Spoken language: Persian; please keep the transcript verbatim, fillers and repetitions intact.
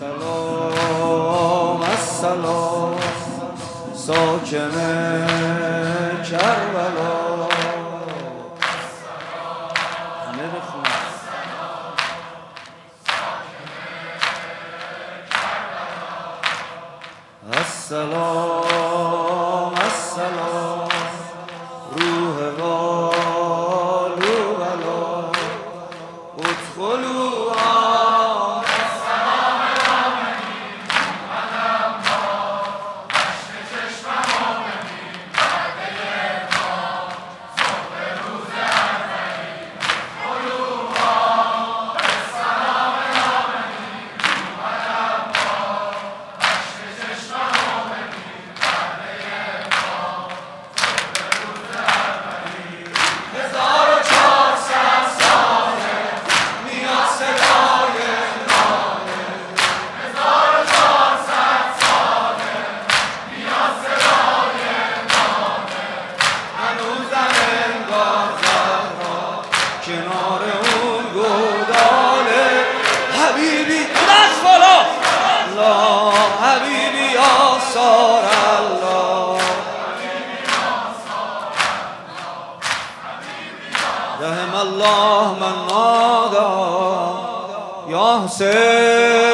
السلام السلام ساکن کربلا. همه بخونم. السلام السلام روح والو بلا ادخلوا کنار اون گوداله حبیبی دست بالا لا حبیبی آثار الله رحم الله من نادا یا حسین